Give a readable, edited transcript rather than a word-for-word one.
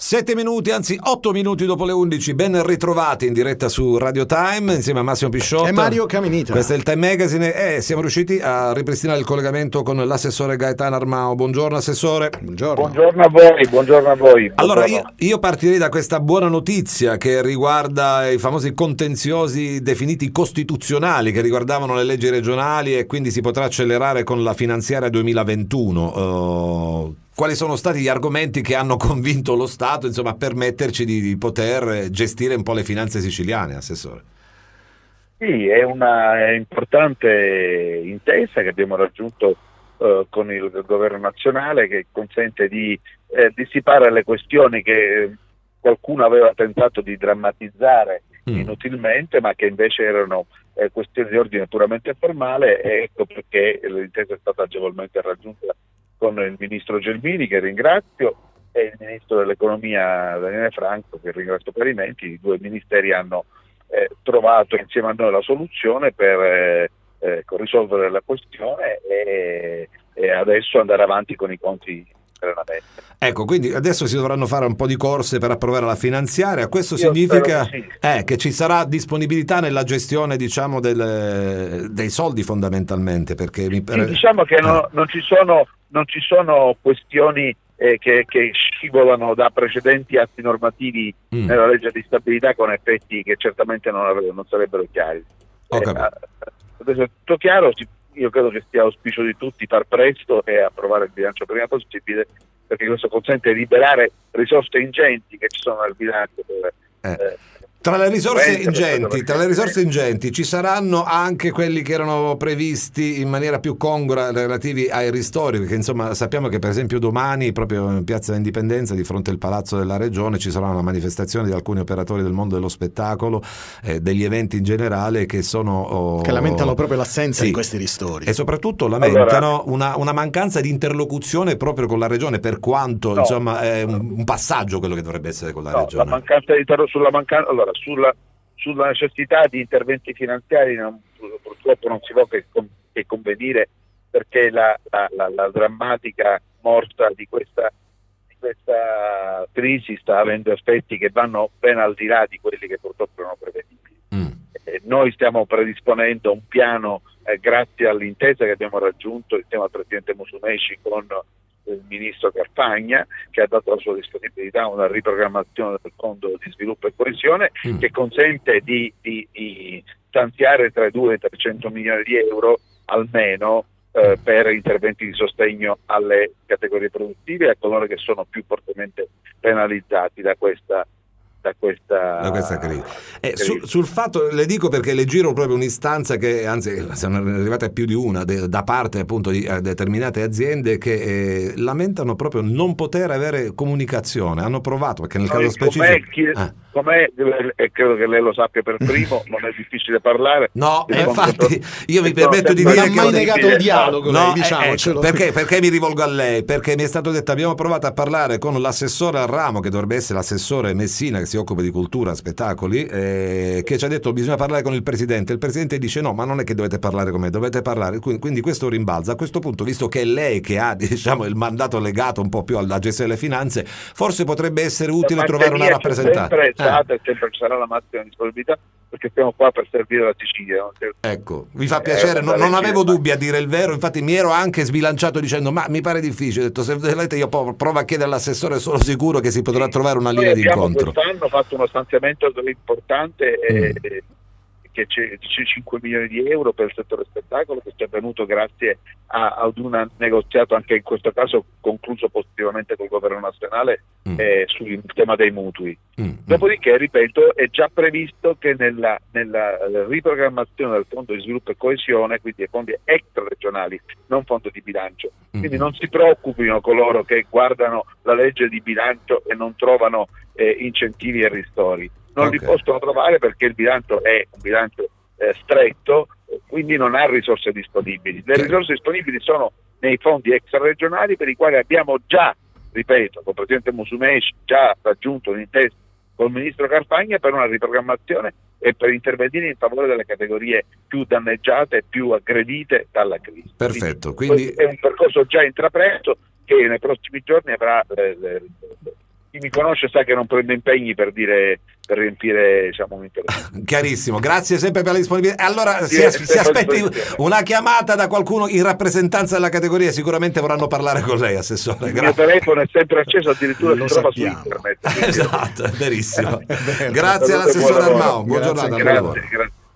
7 minuti, anzi 8 minuti dopo le 11, ben ritrovati in diretta su Radio Time insieme a Massimo Pisciotto e Mario Caminita. Questo è il Time Magazine e siamo riusciti a ripristinare il collegamento con l'assessore Gaetano Armao. Buongiorno assessore. Buongiorno a voi, buongiorno a voi. Allora io partirei da questa buona notizia che riguarda i famosi contenziosi definiti costituzionali che riguardavano le leggi regionali e quindi si potrà accelerare con la finanziaria 2021. Quali sono stati gli argomenti che hanno convinto lo Stato, insomma, a permetterci di poter gestire un po' le finanze siciliane, assessore? Sì, è una importante intesa che abbiamo raggiunto con il governo nazionale, che consente di dissipare le questioni che qualcuno aveva tentato di drammatizzare inutilmente, ma che invece erano questioni di ordine puramente formale, e ecco perché l'intesa è stata agevolmente raggiunta con il ministro Gelmini, che ringrazio, e il ministro dell'economia Daniele Franco, che ringrazio parimenti. I due ministeri hanno trovato insieme a noi la soluzione per risolvere la questione e adesso andare avanti con i conti serenamente. Ecco, quindi adesso si dovranno fare un po' di corse per approvare la finanziaria. Questo significa che ci sarà disponibilità nella gestione, diciamo, dei soldi fondamentalmente, perché diciamo che non ci sono questioni che scivolano da precedenti atti normativi nella legge di stabilità con effetti che certamente non sarebbero chiari. Adesso è tutto chiaro. Io credo che sia auspicio di tutti far presto e approvare il bilancio prima possibile, perché questo consente di liberare risorse ingenti che ci sono nel bilancio Tra le risorse ingenti ci saranno anche quelli che erano previsti in maniera più congrua relativi ai ristori, perché insomma sappiamo che per esempio domani proprio in Piazza dell'Indipendenza, di fronte al Palazzo della Regione, ci sarà una manifestazione di alcuni operatori del mondo dello spettacolo, degli eventi in generale, che lamentano proprio l'assenza di questi ristori e soprattutto lamentano una mancanza di interlocuzione proprio con la Regione, per quanto insomma è un passaggio quello che dovrebbe essere con la Regione. Sulla necessità di interventi finanziari purtroppo non si può che convenire, perché la drammatica morsa di questa crisi sta avendo effetti che vanno ben al di là di quelli che purtroppo erano prevedibili. Noi stiamo predisponendo un piano, grazie all'intesa che abbiamo raggiunto insieme al Presidente Musumeci con il ministro Carfagna, che ha dato la sua disponibilità a una riprogrammazione del Fondo di Sviluppo e Coesione che consente di stanziare tra i 2 e 300 milioni di euro almeno per interventi di sostegno alle categorie produttive e a coloro che sono più fortemente penalizzati da questa crisi. Sul fatto, le dico perché le giro proprio un'istanza che, anzi, sono arrivate più di una da parte appunto di determinate aziende che lamentano proprio non poter avere comunicazione. Hanno provato, perché nel caso specifico e credo che lei lo sappia per primo, non è difficile parlare. No, infatti io mi permetto di dire che non ha mai negato il dialogo, perché mi rivolgo a lei, perché mi è stato detto, abbiamo provato a parlare con l'assessore al ramo, che dovrebbe essere l'assessore Messina, che si occupa di cultura, spettacoli, che ci ha detto bisogna parlare con il presidente. Il presidente dice no, ma non è che dovete parlare con me, dovete parlare. Quindi questo rimbalza. A questo punto, visto che è lei che ha, diciamo, il mandato legato un po' più alla gestione delle finanze, forse potrebbe essere utile trovare una rappresentante. E sempre ci sarà la massima disponibilità, perché stiamo qua per servire la Sicilia. Ecco, mi fa piacere, non avevo dubbi, a dire il vero, infatti mi ero anche sbilanciato dicendo ma mi pare difficile, ho detto se volete io provo a chiedere all'assessore, sono sicuro che si potrà trovare una linea di incontro. Quest'anno fatto uno stanziamento importante che c'è 5 milioni di euro per il settore spettacolo, che ci è venuto grazie ad un negoziato, anche in questo caso concluso positivamente col governo nazionale, sul tema dei mutui. Dopodiché, ripeto, è già previsto che nella riprogrammazione del Fondo di Sviluppo e Coesione, quindi ai fondi extra regionali, non fondo di bilancio, quindi non si preoccupino coloro che guardano la legge di bilancio e non trovano incentivi e ristori. Non li possono trovare, perché il bilancio è un bilancio stretto, quindi non ha risorse disponibili. Le risorse disponibili sono nei fondi extraregionali, per i quali abbiamo già, ripeto, con il Presidente Musumeci, già raggiunto un'intesa col Ministro Carfagna per una riprogrammazione e per intervenire in favore delle categorie più danneggiate e più aggredite dalla crisi. Perfetto. Quindi è un percorso già intrapreso che nei prossimi giorni avrà chi mi conosce sa che non prendo impegni per riempire, diciamo, un interesse. Chiarissimo, grazie sempre per la disponibilità. Allora Sì, si aspetti una chiamata da qualcuno in rappresentanza della categoria, sicuramente vorranno parlare con lei, assessore. Il mio telefono è sempre acceso, addirittura si trova su internet. Esatto, è verissimo. È vero. Grazie all'assessore Armao, buona giornata. Grazie.